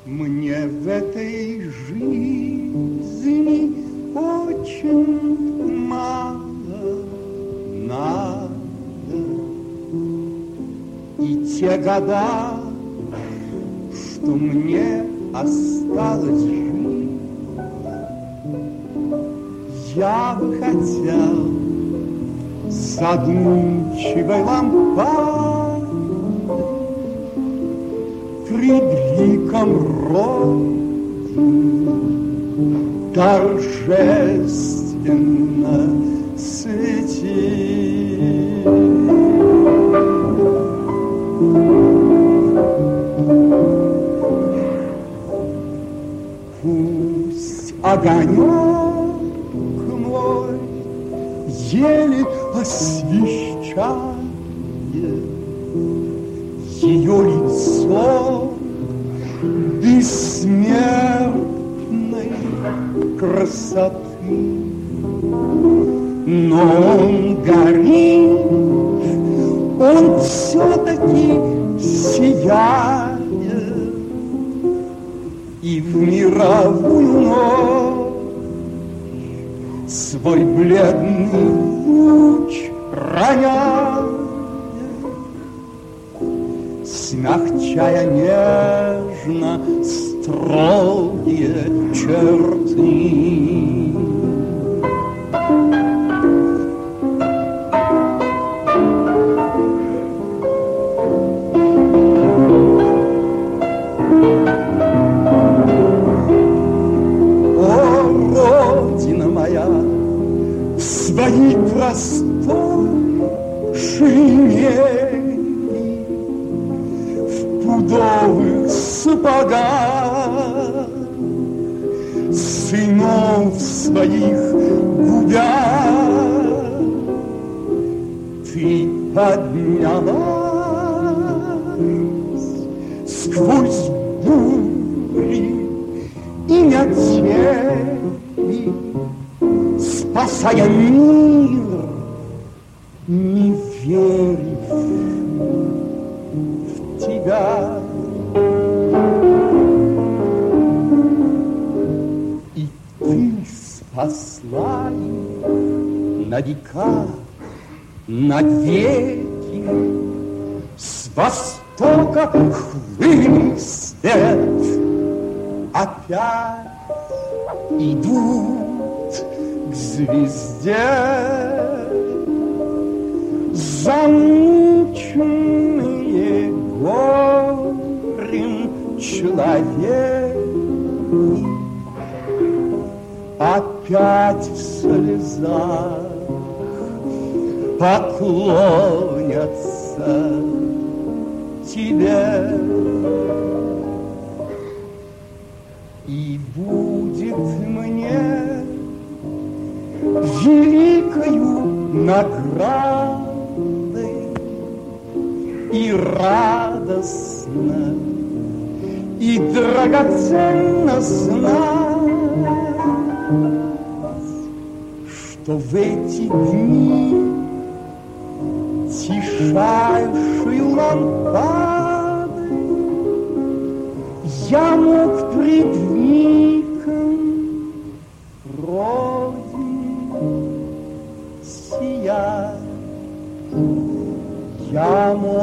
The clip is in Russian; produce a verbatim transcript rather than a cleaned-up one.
Мне в этой жизни очень мало надо. И те года, что мне осталось жить, я бы хотел задумчивой лампадой пред ликом Родины торжественно светить. Пусть огонек мой еле освещает ее лицо бессмертной красоты. Но он горит, он все-таки сияет, и в мировую ночь свой бледный луч роняет, смягчая нежно строгие черты. Своей простой шинели, в пудовых сапогах, сынов своих губя, ты поднялась сквозь бури и метели, спасая мир, не верив в тебя. И ты спасла их на века, на веки, с востока хлынет свет, опять идут к звезде замученные горем человек, опять в слезах поклонятся тебе. И будет мне великою наградой и радостно, и драгоценно знать, что в эти дни тишайшую лампадой я мог пред ликом Родины сиять. Я мог